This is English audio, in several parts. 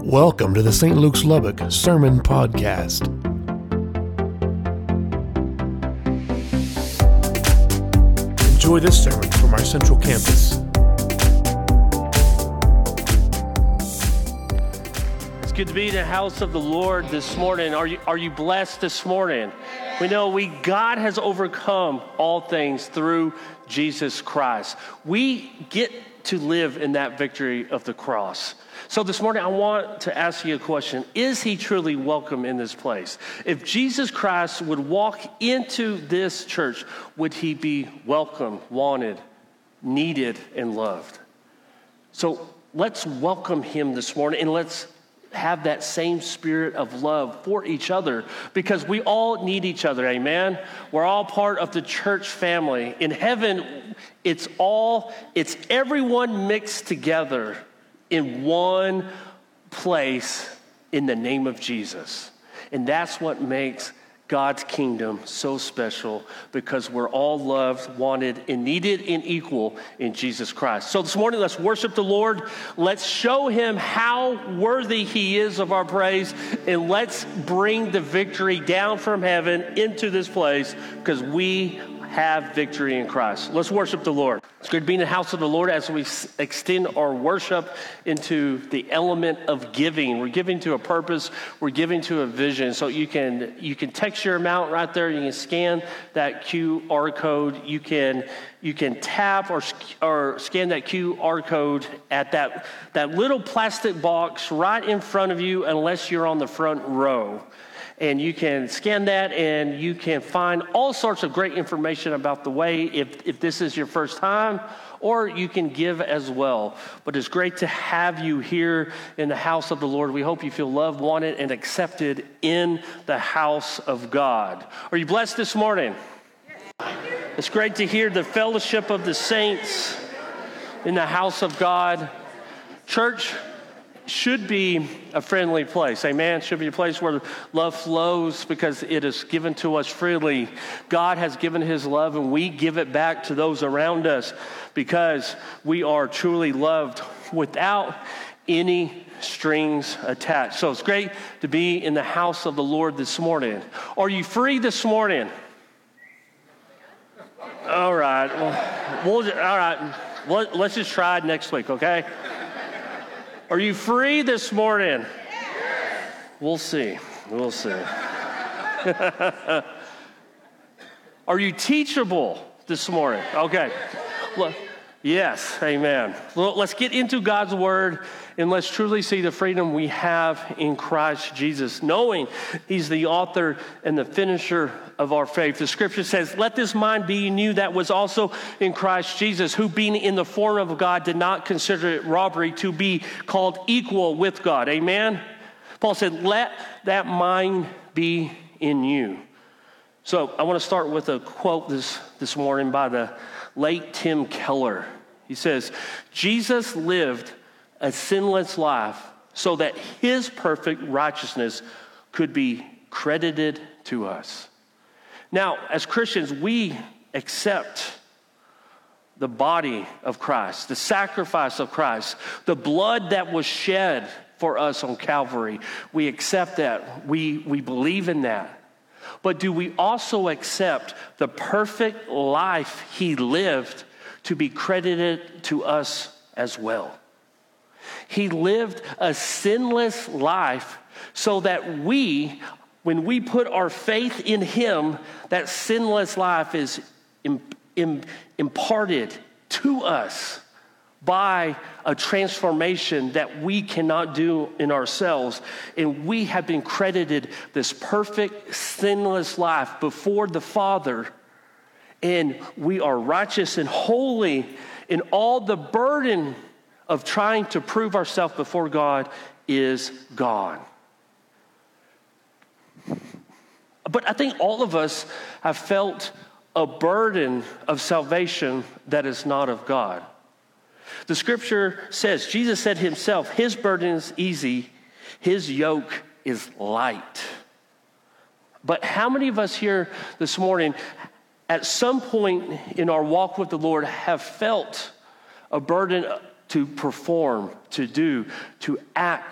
Welcome to the St. Luke's Lubbock Sermon Podcast. Enjoy this sermon from our central campus. It's good to be in the house of the Lord this morning. Are you blessed this morning? We know God has overcome all things through Jesus Christ. We get to live in that victory of the cross. So this morning, I want to ask you a question. Is he truly welcome in this place? If Jesus Christ would walk into this church, would he be welcome, wanted, needed, and loved? So let's welcome him this morning, and let's have that same spirit of love for each other, because we all need each other, amen? We're all part of the church family. In heaven, it's everyone mixed together in one place in the name of Jesus. And that's what makes God's kingdom so special, because we're all loved, wanted, and needed and equal in Jesus Christ. So this morning, let's worship the Lord. Let's show him how worthy he is of our praise, and let's bring the victory down from heaven into this place, because we have victory in Christ. Let's worship the Lord. It's good to be in the house of the Lord as we extend our worship into the element of giving. We're giving to a purpose. We're giving to a vision. So you can text your amount right there. You can scan that QR code. You can tap or scan that QR code at that little plastic box right in front of you, unless you're on the front row. And you can scan that, and you can find all sorts of great information about the way, if this is your first time, or you can give as well. But it's great to have you here in the house of the Lord. We hope you feel loved, wanted, and accepted in the house of God. Are you blessed this morning? It's great to hear the fellowship of the saints in the house of God. Church should be a friendly place. Amen. Should be a place where love flows, because it is given to us freely. God has given his love, and we give it back to those around us, because we are truly loved without any strings attached. So it's great to be in the house of the Lord this morning. Are you free this morning? All right. Let's just try it next week, okay? Are you free this morning? Yes. We'll see. Are you teachable this morning? Okay. Look, yes, amen. Well, let's get into God's word, and let's truly see the freedom we have in Christ Jesus, knowing he's the author and the finisher of our faith. The scripture says, "Let this mind be in you that was also in Christ Jesus, who being in the form of God did not consider it robbery to be called equal with God." Amen? Paul said, let that mind be in you. So I want to start with a quote this morning by the late Tim Keller. He says, "Jesus lived a sinless life so that his perfect righteousness could be credited to us." Now, as Christians, we accept the body of Christ, the sacrifice of Christ, the blood that was shed for us on Calvary. We accept that. We believe in that. But do we also accept the perfect life he lived to be credited to us as well? He lived a sinless life so that when we put our faith in him, that sinless life is imparted to us by a transformation that we cannot do in ourselves. And we have been credited this perfect, sinless life before the Father. And we are righteous and holy, and all the burden of trying to prove ourselves before God is gone. But I think all of us have felt a burden of salvation that is not of God. The scripture says, Jesus said himself, his burden is easy, his yoke is light. But how many of us here this morning, at some point in our walk with the Lord, have felt a burden to perform, to do, to act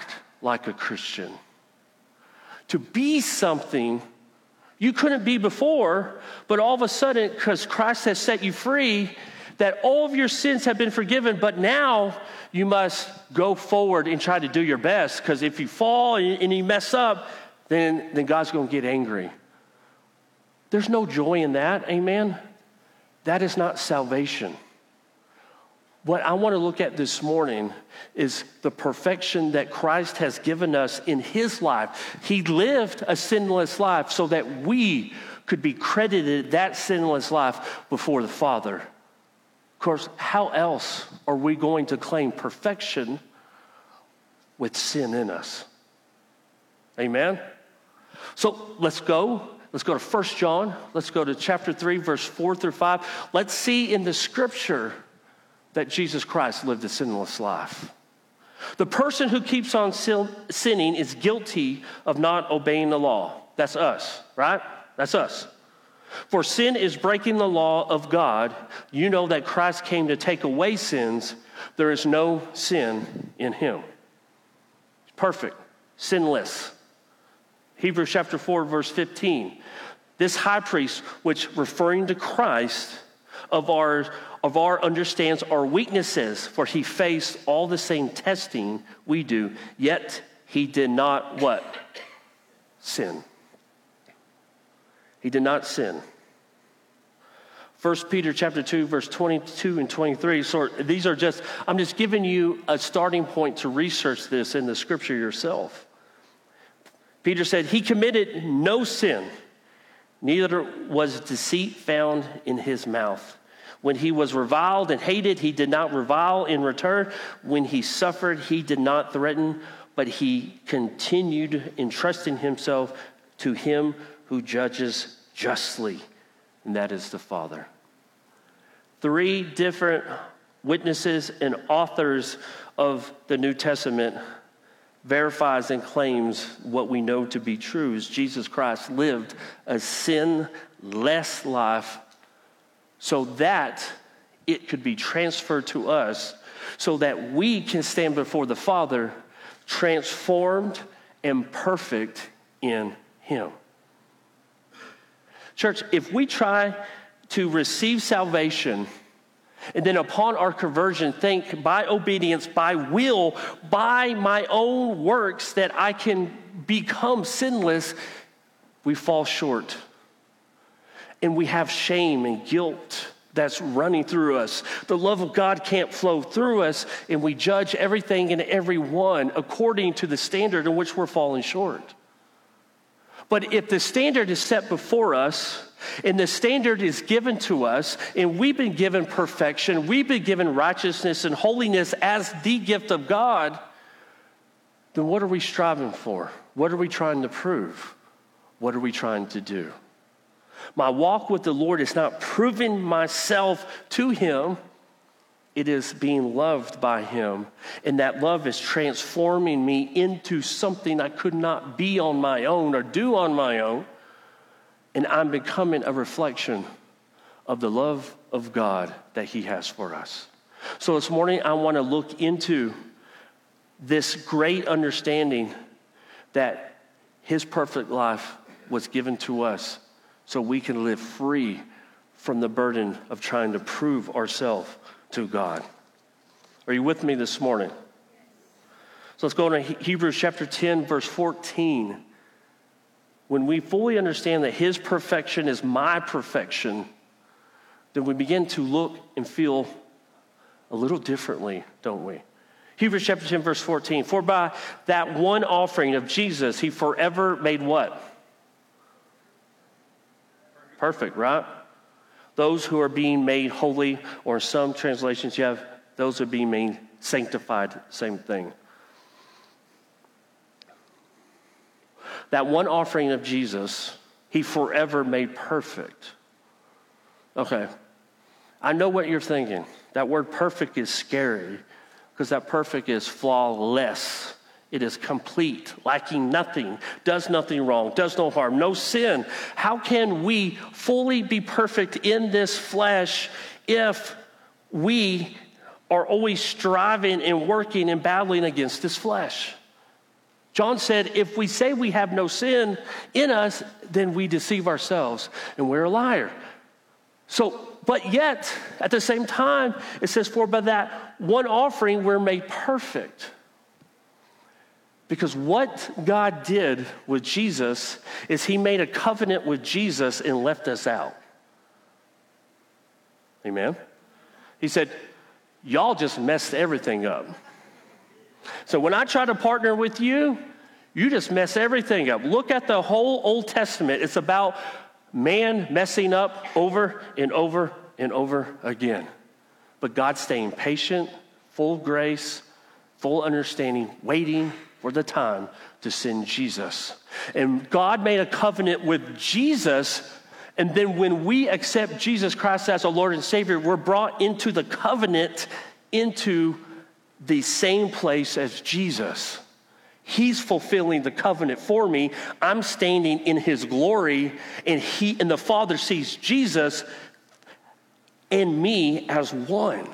like a Christian. To be something you couldn't be before, but all of a sudden, because Christ has set you free, that all of your sins have been forgiven, but now you must go forward and try to do your best, because if you fall and you mess up, then God's going to get angry. There's no joy in that, amen? That is not salvation. What I want to look at this morning is the perfection that Christ has given us in his life. He lived a sinless life so that we could be credited that sinless life before the Father. Of course, how else are we going to claim perfection with sin in us? Amen? So let's go. Let's go to 1 John. Let's go to chapter 3, verse 4 through 5. Let's see in the scripture that Jesus Christ lived a sinless life. The person who keeps on sinning is guilty of not obeying the law. That's us, right? That's us. For sin is breaking the law of God. You know that Christ came to take away sins. There is no sin in him. Perfect, sinless. Hebrews chapter 4, verse 15. This high priest, which referring to Christ, of our understands our weaknesses, for he faced all the same testing we do, yet he did not what? Sin. He did not sin. 1 Peter chapter 2, verse 22 and 23. So these are I'm just giving you a starting point to research this in the scripture yourself. Peter said, he committed no sin, neither was deceit found in his mouth. When he was reviled and hated, he did not revile in return. When he suffered, he did not threaten, but he continued entrusting himself to him who judges justly, and that is the Father. 3 different witnesses and authors of the New Testament verifies and claims what we know to be true is Jesus Christ lived a sinless life so that it could be transferred to us so that we can stand before the Father transformed and perfect in him. Church, if we try to receive salvation and then upon our conversion think by obedience, by will, by my own works that I can become sinless, we fall short. And we have shame and guilt that's running through us. The love of God can't flow through us, and we judge everything and everyone according to the standard in which we're falling short. But if the standard is set before us, and the standard is given to us, and we've been given perfection, we've been given righteousness and holiness as the gift of God, then what are we striving for? What are we trying to prove? What are we trying to do? My walk with the Lord is not proving myself to him. It is being loved by him. And that love is transforming me into something I could not be on my own or do on my own. And I'm becoming a reflection of the love of God that he has for us. So this morning, I want to look into this great understanding that his perfect life was given to us so we can live free from the burden of trying to prove ourselves to God. Are you with me this morning? So let's go to Hebrews chapter 10, verse 14. When we fully understand that his perfection is my perfection, then we begin to look and feel a little differently, don't we? Hebrews chapter 10, verse 14. For by that one offering of Jesus, he forever made what? Perfect, right? Those who are being made holy, or some translations you have, those are being made sanctified, same thing. That one offering of Jesus, he forever made perfect. Okay, I know what you're thinking. That word perfect is scary because that perfect is flawless. It is complete, lacking nothing, does nothing wrong, does no harm, no sin. How can we fully be perfect in this flesh if we are always striving and working and battling against this flesh? John said, if we say we have no sin in us, then we deceive ourselves and we're a liar. So, but yet, at the same time, it says, for by that one offering, we're made perfect. Because what God did with Jesus is he made a covenant with Jesus and left us out. Amen? He said, y'all just messed everything up. So when I try to partner with you, you just mess everything up. Look at the whole Old Testament. It's about man messing up over and over and over again. But God staying patient, full grace, full understanding, waiting for the time to send Jesus. And God made a covenant with Jesus, and then when we accept Jesus Christ as our Lord and Savior, we're brought into the covenant, into the same place as Jesus. He's fulfilling the covenant for me. I'm standing in his glory, and the Father sees Jesus and me as one.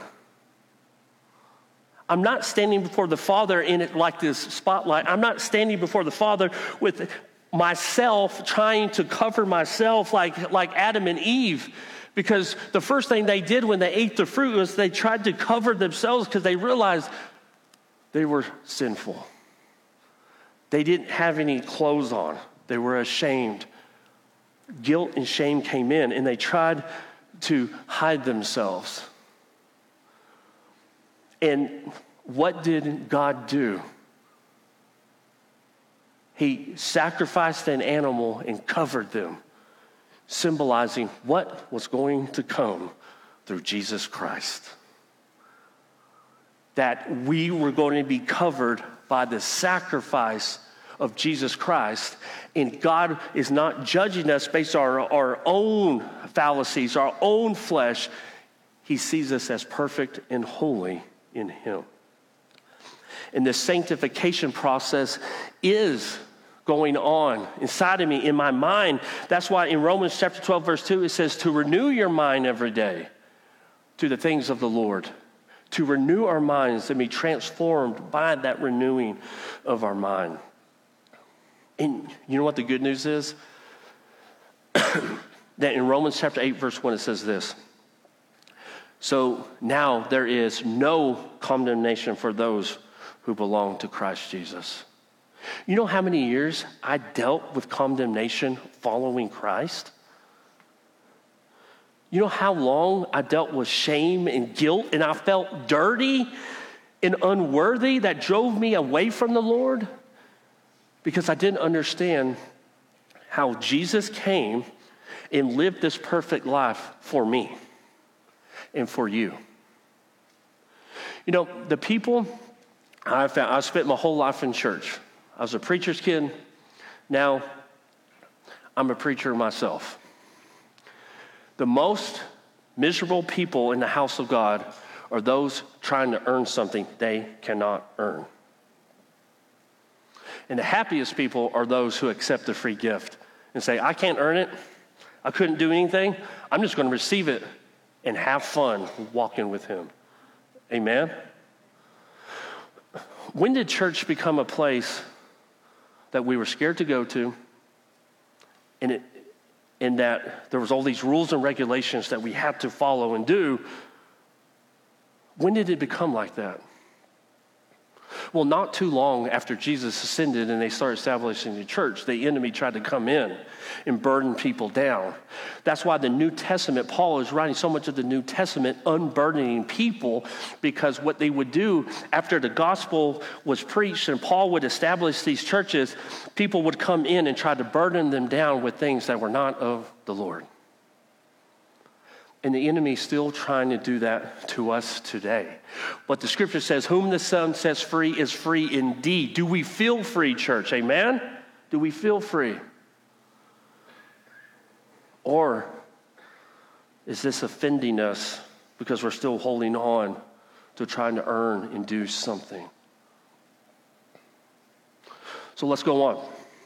I'm not standing before the Father in it like this spotlight. I'm not standing before the Father with myself trying to cover myself like Adam and Eve. Because the first thing they did when they ate the fruit was they tried to cover themselves because they realized they were sinful. They didn't have any clothes on. They were ashamed. Guilt and shame came in, and they tried to hide themselves. And what did God do? He sacrificed an animal and covered them, symbolizing what was going to come through Jesus Christ. That we were going to be covered by the sacrifice of Jesus Christ. And God is not judging us based on our own fallacies, our own flesh. He sees us as perfect and holy in him. And this sanctification process is going on inside of me, in my mind. That's why in Romans chapter 12, verse 2, it says to renew your mind every day to the things of the Lord. To renew our minds and be transformed by that renewing of our mind. And you know what the good news is? That in Romans chapter 8, verse 1, it says this. So now there is no condemnation for those who belong to Christ Jesus. You know how many years I dealt with condemnation following Christ? You know how long I dealt with shame and guilt, and I felt dirty and unworthy that drove me away from the Lord? Because I didn't understand how Jesus came and lived this perfect life for me and for you. You know, the people I spent my whole life in church. I was a preacher's kid. Now I'm a preacher myself. The most miserable people in the house of God are those trying to earn something they cannot earn. And the happiest people are those who accept the free gift and say, I can't earn it. I couldn't do anything. I'm just going to receive it and have fun walking with him. Amen? When did church become a place that we were scared to go to, and that there was all these rules and regulations that we had to follow and do? When did it become like that? Well, not too long after Jesus ascended and they started establishing the church, the enemy tried to come in and burden people down. That's why the New Testament, Paul is writing so much of the New Testament unburdening people, because what they would do after the gospel was preached and Paul would establish these churches, people would come in and try to burden them down with things that were not of the Lord. And the enemy is still trying to do that to us today. But the scripture says, whom the Son sets free is free indeed. Do we feel free, church? Amen? Do we feel free? Or is this offending us because we're still holding on to trying to earn and do something? So let's go on.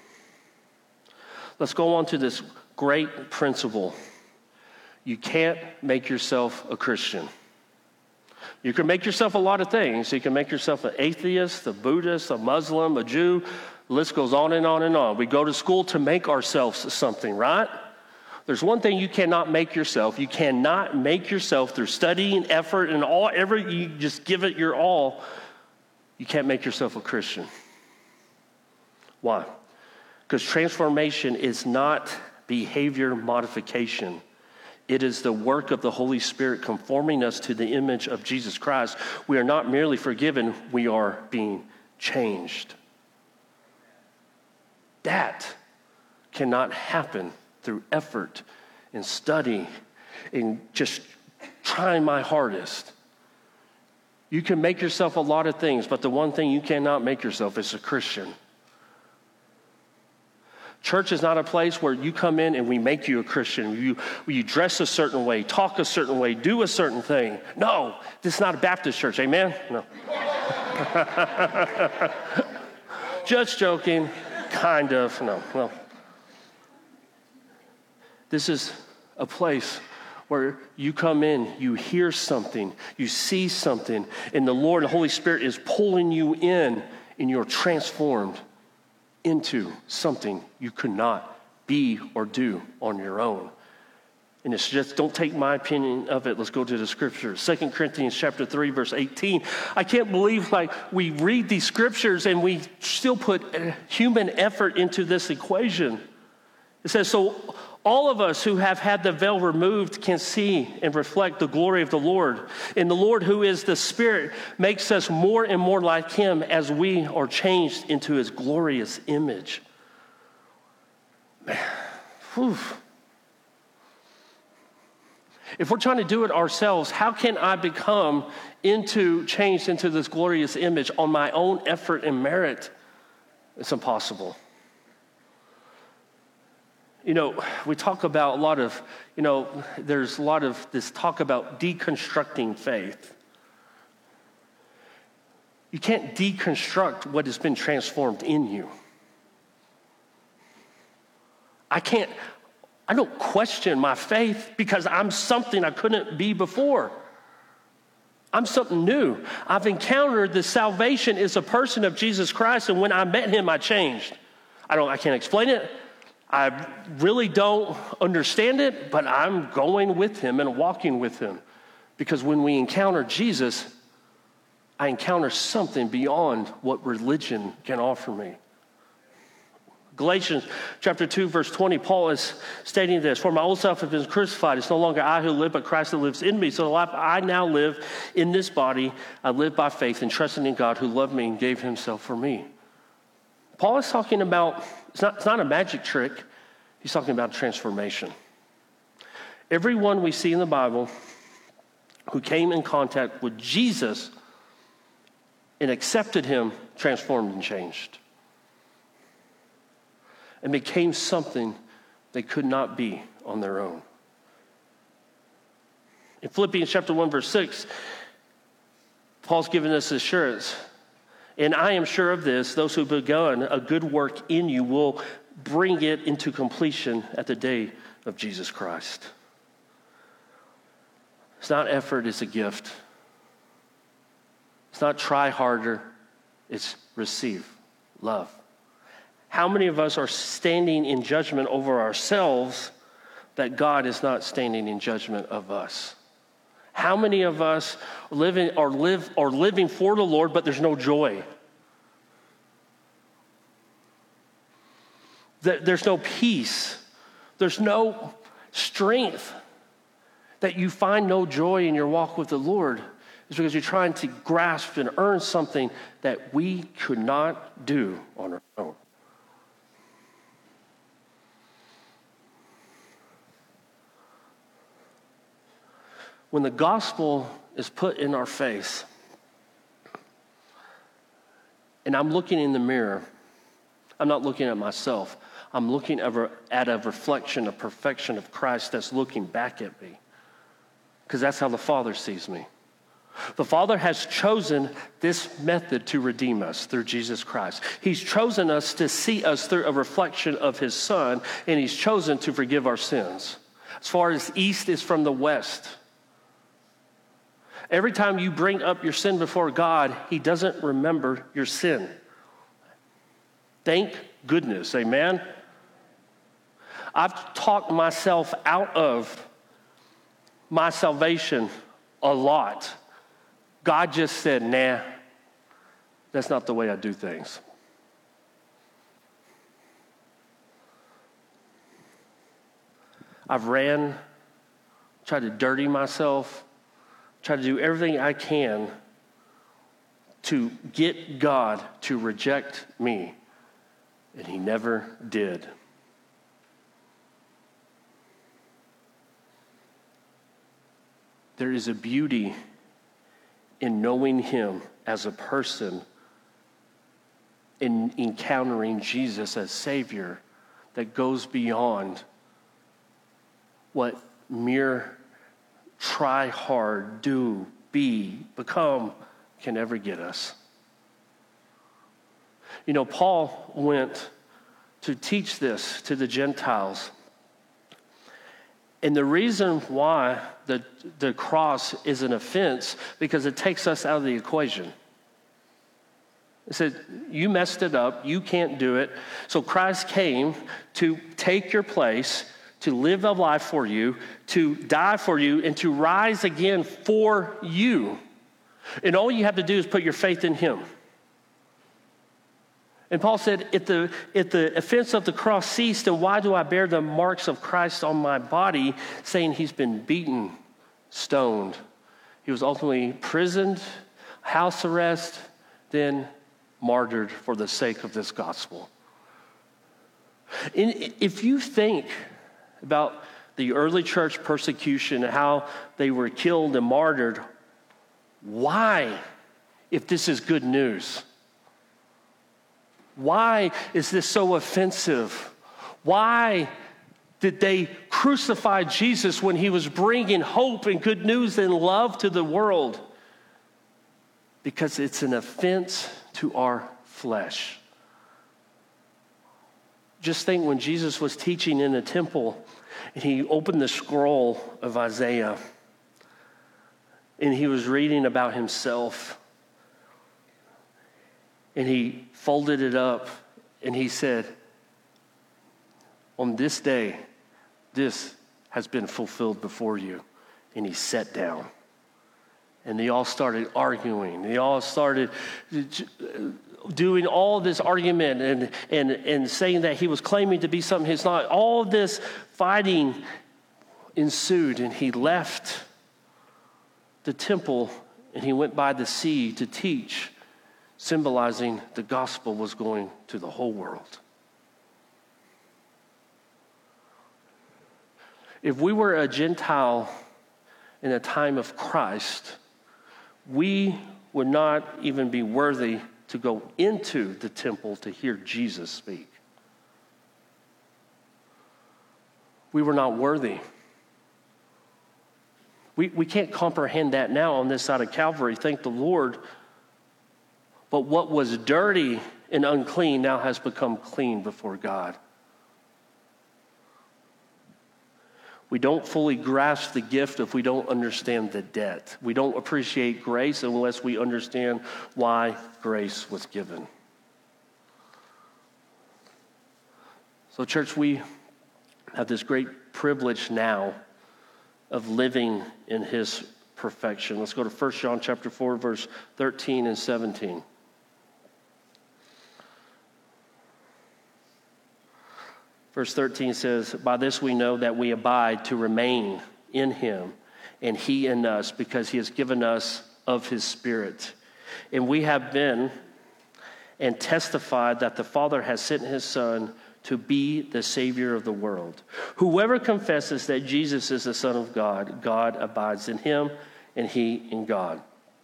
Let's go on to this great principle. You can't make yourself a Christian. You can make yourself a lot of things. You can make yourself an atheist, a Buddhist, a Muslim, a Jew. The list goes on and on and on. We go to school to make ourselves something, right? There's one thing you cannot make yourself. You cannot make yourself through studying, effort, and you just give it your all. You can't make yourself a Christian. Why? Because transformation is not behavior modification. It is the work of the Holy Spirit conforming us to the image of Jesus Christ. We are not merely forgiven, we are being changed. That cannot happen through effort and study and just trying my hardest. You can make yourself a lot of things, but the one thing you cannot make yourself is a Christian. Church is not a place where you come in and we make you a Christian. You dress a certain way, talk a certain way, do a certain thing. No, this is not a Baptist church, amen? No. Just joking, kind of, no. This is a place where you come in, you hear something, you see something, and the Lord, the Holy Spirit is pulling you in, and you're transformed into something you could not be or do on your own. And it's just, don't take my opinion of it. Let's go to the scriptures. 2 Corinthians chapter 3, verse 18. I can't believe we read these scriptures and we still put human effort into this equation. It says, so all of us who have had the veil removed can see and reflect the glory of the Lord. And the Lord, who is the Spirit, makes us more and more like him as we are changed into his glorious image. Man, whew. If we're trying to do it ourselves, how can I become changed into this glorious image on my own effort and merit? It's impossible. We talk about there's a lot of this talk about deconstructing faith. You can't deconstruct what has been transformed in you. I don't question my faith because I'm something I couldn't be before. I'm something new. I've encountered the salvation is a person of Jesus Christ, and when I met him, I changed. I can't explain it. I really don't understand it, but I'm going with him and walking with him. Because when we encounter Jesus, I encounter something beyond what religion can offer me. Galatians chapter 2, verse 20, Paul is stating this, for my old self has been crucified. It's no longer I who live, but Christ that lives in me. So the life I now live in this body, I live by faith and trusting in God who loved me and gave himself for me. Paul is talking about, it's not a magic trick. He's talking about transformation. Everyone we see in the Bible who came in contact with Jesus and accepted him, transformed and changed. And became something they could not be on their own. In Philippians chapter 1, verse 6, Paul's given us assurance. And I am sure of this, those who have begun a good work in you will bring it into completion at the day of Jesus Christ. It's not effort, it's a gift. It's not try harder, it's receive, love. How many of us are standing in judgment over ourselves that God is not standing in judgment of us? How many of us are living for the Lord, but there's no joy? There's no peace. There's no strength. That you find no joy in your walk with the Lord is because you're trying to grasp and earn something that we could not do on our own. When the gospel is put in our face, and I'm looking in the mirror, I'm not looking at myself. I'm looking at a reflection, a perfection of Christ that's looking back at me. Because that's how the Father sees me. The Father has chosen this method to redeem us through Jesus Christ. He's chosen us to see us through a reflection of his Son, and he's chosen to forgive our sins. As far as east is from the west. Every time you bring up your sin before God, he doesn't remember your sin. Thank goodness, amen? I've talked myself out of my salvation a lot. God just said, nah, that's not the way I do things. I've ran, tried to dirty myself, tried to do everything I can to get God to reject me, and he never did. There is a beauty in knowing him as a person, in encountering Jesus as Savior, that goes beyond what mere try hard, do, be, become can ever get us. You know, Paul went to teach this to the Gentiles. And the reason why the cross is an offense, because it takes us out of the equation. It said, you messed it up, you can't do it. So Christ came to take your place, to live a life for you, to die for you, and to rise again for you. And all you have to do is put your faith in him. And Paul said, if the offense of the cross ceased, then why do I bear the marks of Christ on my body, saying he's been beaten, stoned? He was ultimately imprisoned, house arrest, then martyred for the sake of this gospel. And if you think about the early church persecution, how they were killed and martyred, why, if this is good news? Why is this so offensive? Why did they crucify Jesus when he was bringing hope and good news and love to the world? Because it's an offense to our flesh. Just think when Jesus was teaching in the temple and he opened the scroll of Isaiah and he was reading about himself. And he folded it up and he said, on this day, this has been fulfilled before you. And he sat down. And they all started arguing. They all started doing all this argument and saying that he was claiming to be something he's not. All this fighting ensued, and he left the temple and he went by the sea to teach, symbolizing the gospel was going to the whole world. If we were a Gentile in a time of Christ, we would not even be worthy to go into the temple to hear Jesus speak. We were not worthy. We can't comprehend that now on this side of Calvary, thank the Lord. But what was dirty and unclean now has become clean before God. We don't fully grasp the gift if we don't understand the debt. We don't appreciate grace unless we understand why grace was given. So, church, we have this great privilege now of living in his perfection. Let's go to 1 John chapter 4, verse 13 and 17. Verse 13 says, by this we know that we abide to remain in him, and he in us, because he has given us of his Spirit. And we have been and testified that the Father has sent his Son to be the Savior of the world. Whoever confesses that Jesus is the Son of God, God abides in him, and he in God.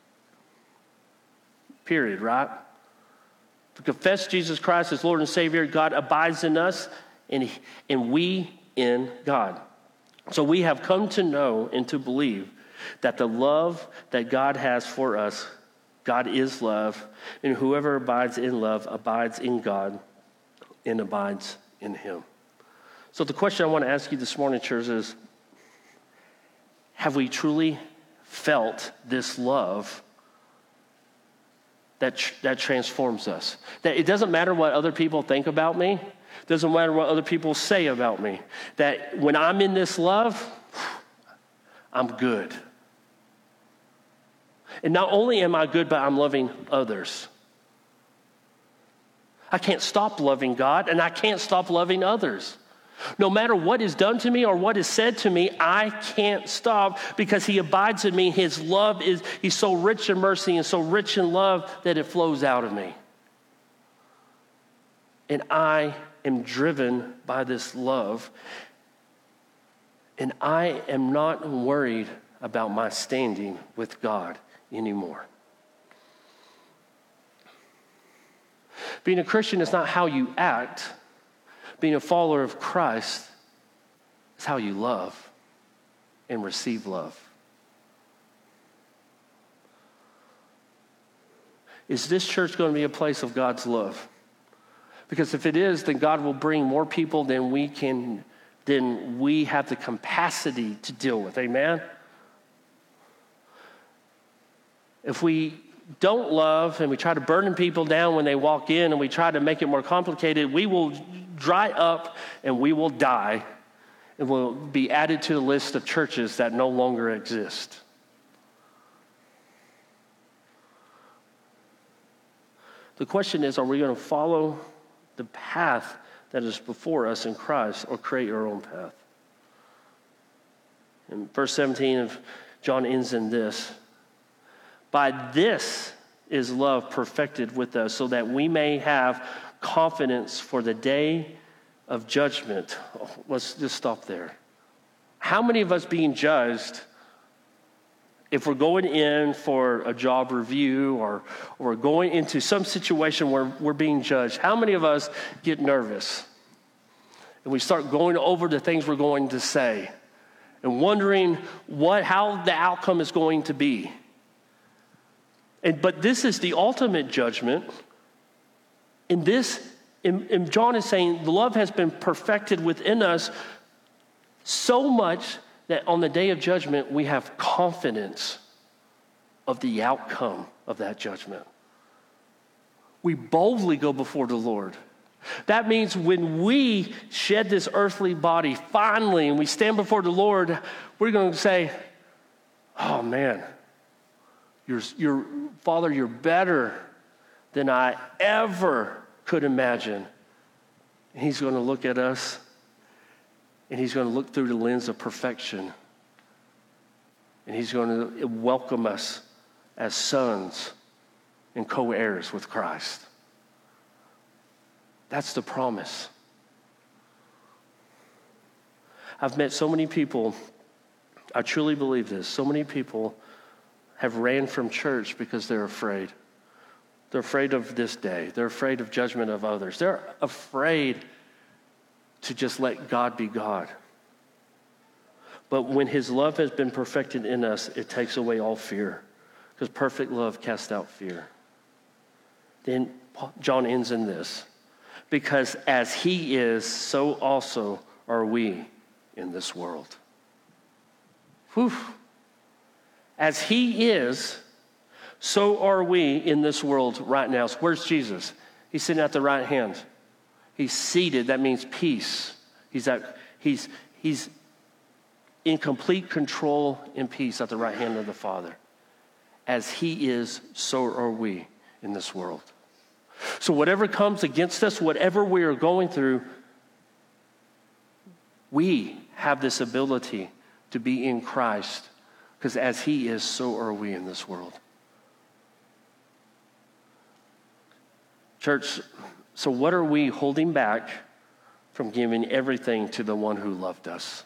Period, right? To confess Jesus Christ as Lord and Savior, God abides in us, and we in God. So we have come to know and to believe that the love that God has for us, God is love, and whoever abides in love abides in God and abides in him. So the question I want to ask you this morning, church, is, have we truly felt this love that transforms us. That it doesn't matter what other people think about me. It doesn't matter what other people say about me. That when I'm in this love, I'm good. And not only am I good, but I'm loving others. I can't stop loving God, and I can't stop loving others. No matter what is done to me or what is said to me, I can't stop because he abides in me. His love he's so rich in mercy and so rich in love that it flows out of me. And I am driven by this love. And I am not worried about my standing with God anymore. Being a Christian is not how you act. Being a follower of Christ is how you love and receive love. Is this church going to be a place of God's love? Because if it is, then God will bring more people than we have the capacity to deal with. Amen? If we don't love and we try to burden people down when they walk in and we try to make it more complicated, we will dry up and we will die and will be added to the list of churches that no longer exist. The question is, are we going to follow the path that is before us in Christ or create our own path? In verse 17 of John ends in this: by this is love perfected with us, so that we may have confidence for the day of judgment. Oh, let's just stop there. How many of us being judged, if we're going in for a job review or we're going into some situation where we're being judged, how many of us get nervous? And we start going over the things we're going to say and wondering how the outcome is going to be. But this is the ultimate judgment. And John is saying the love has been perfected within us so much that on the day of judgment, we have confidence of the outcome of that judgment. We boldly go before the Lord. That means when we shed this earthly body finally and we stand before the Lord, we're going to say, oh man, Your Father, you're better than I ever could imagine. And he's going to look at us, and he's going to look through the lens of perfection. And he's going to welcome us as sons and co-heirs with Christ. That's the promise. I've met so many people, I truly believe this, so many people have ran from church because they're afraid. They're afraid of this day. They're afraid of judgment of others. They're afraid to just let God be God. But when his love has been perfected in us, it takes away all fear, because perfect love casts out fear. Then John ends in this: because as he is, so also are we in this world. Whew. As he is, so are we in this world right now. So where's Jesus? He's sitting at the right hand. He's seated. That means peace. He's in complete control and peace at the right hand of the Father. As he is, so are we in this world. So whatever comes against us, whatever we are going through, we have this ability to be in Christ. Because as he is, so are we in this world. Church, so what are we holding back from giving everything to the one who loved us?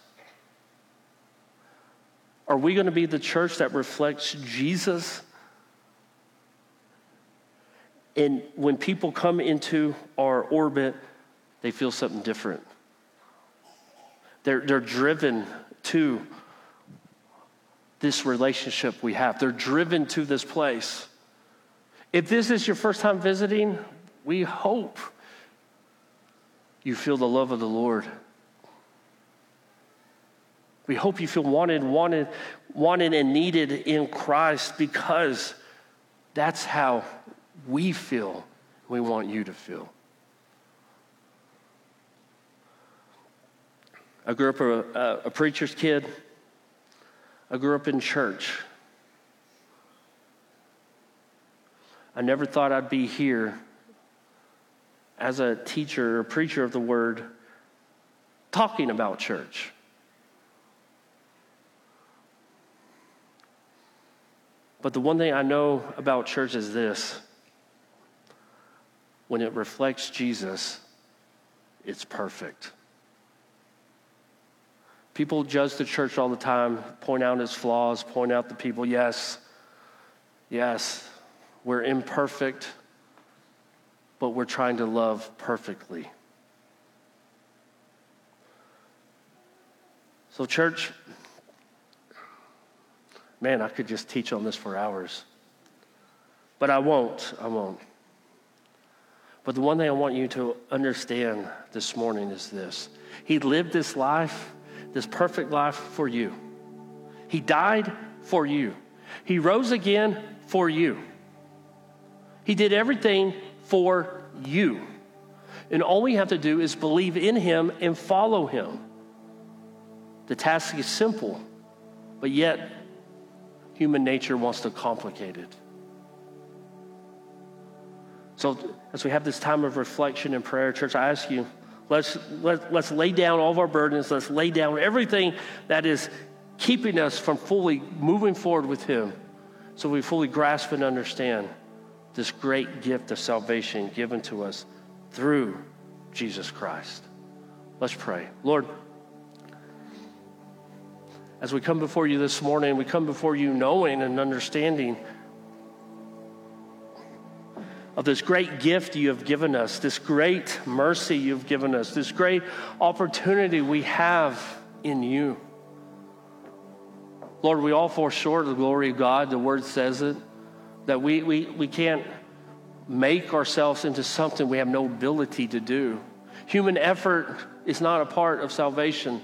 Are we going to be the church that reflects Jesus? And when people come into our orbit, they feel something different. They're driven to this relationship we have. They're driven to this place. If this is your first time visiting, we hope you feel the love of the Lord. We hope you feel wanted and needed in Christ, because that's how we feel. We want you to feel. I grew up a preacher's kid. I grew up in church. I never thought I'd be here as a teacher or preacher of the word talking about church. But the one thing I know about church is this: when it reflects Jesus, it's perfect. People judge the church all the time, point out its flaws, point out the people. Yes, we're imperfect, but we're trying to love perfectly. So church, man, I could just teach on this for hours. But I won't. But the one thing I want you to understand this morning is this: he lived this life, this perfect life for you. He died for you. He rose again for you. He did everything for you. And all we have to do is believe in him and follow him. The task is simple, but yet human nature wants to complicate it. So as we have this time of reflection and prayer, church, I ask you, let's lay down all of our burdens. Let's lay down everything that is keeping us from fully moving forward with him, so we fully grasp and understand this great gift of salvation given to us through Jesus Christ. Let's pray. Lord, as we come before you this morning, we come before you knowing and understanding of this great gift you have given us, this great mercy you've given us, this great opportunity we have in you. Lord, we all fall short of the glory of God. The word says it, that we can't make ourselves into something we have no ability to do. Human effort is not a part of salvation.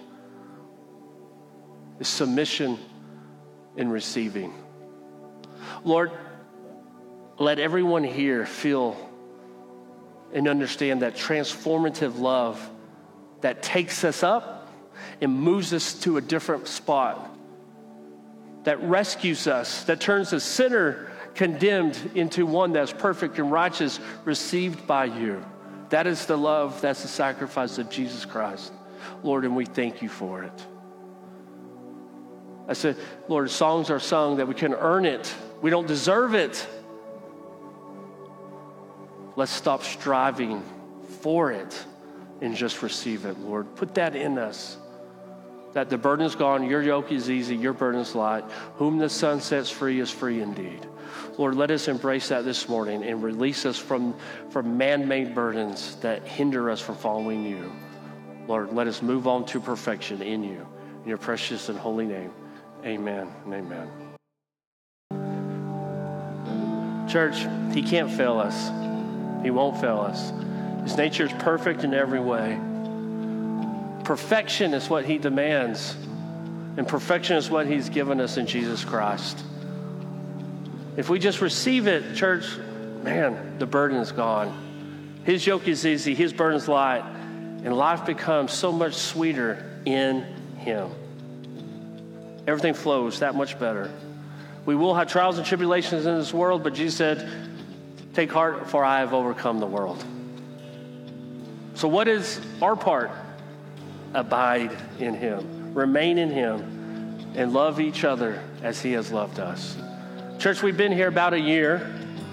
It's submission and receiving. Lord, let everyone here feel and understand that transformative love that takes us up and moves us to a different spot, that rescues us, that turns a sinner condemned into one that's perfect and righteous, received by you. That is the love, that's the sacrifice of Jesus Christ. Lord, and we thank you for it. I said, Lord, songs are sung that we can earn it. We don't deserve it. Let's stop striving for it and just receive it, Lord. Put that in us, that the burden is gone, your yoke is easy, your burden is light. Whom the Son sets free is free indeed. Lord, let us embrace that this morning and release us from man-made burdens that hinder us from following you. Lord, let us move on to perfection in you. In your precious and holy name, amen and amen. Church, he can't fail us. He won't fail us. His nature is perfect in every way. Perfection is what he demands, and perfection is what he's given us in Jesus Christ. If we just receive it, church, man, the burden is gone. His yoke is easy, his burden is light, and life becomes so much sweeter in him. Everything flows that much better. We will have trials and tribulations in this world, but Jesus said, take heart, for I have overcome the world. So what is our part? Abide in him, remain in him, and love each other as he has loved us. Church, we've been here about a year,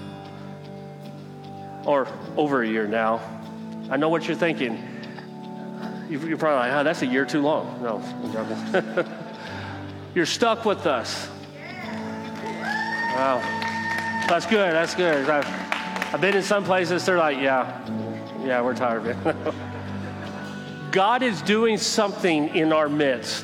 or over a year now. I know what you're thinking. You're probably like, that's a year too long. No, I'm joking. You're stuck with us. Wow. That's good. That's good. I've been in some places, they're like, yeah, we're tired of it. God is doing something in our midst.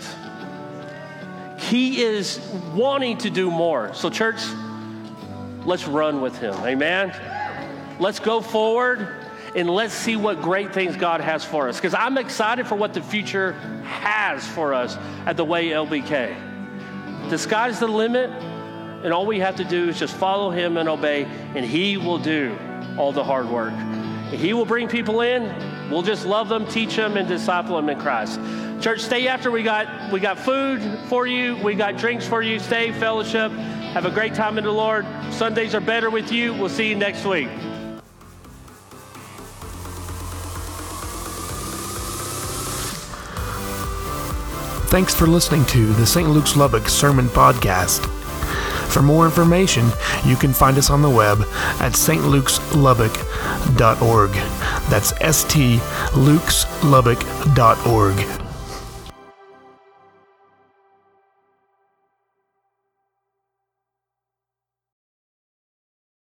He is wanting to do more. So church, let's run with him. Amen. Let's go forward and let's see what great things God has for us. Because I'm excited for what the future has for us at the Way LBK. The sky's the limit, and all we have to do is just follow him and obey, and he will do all the hard work. He will bring people in. We'll just love them, teach them, and disciple them in Christ. Church, stay after. We got food for you. We got drinks for you. Stay, fellowship. Have a great time in the Lord. Sundays are better with you. We'll see you next week. Thanks for listening to the St. Luke's Lubbock Sermon Podcast. For more information, you can find us on the web at stlukes.lubbock.org. That's stlukes.lubbock.org.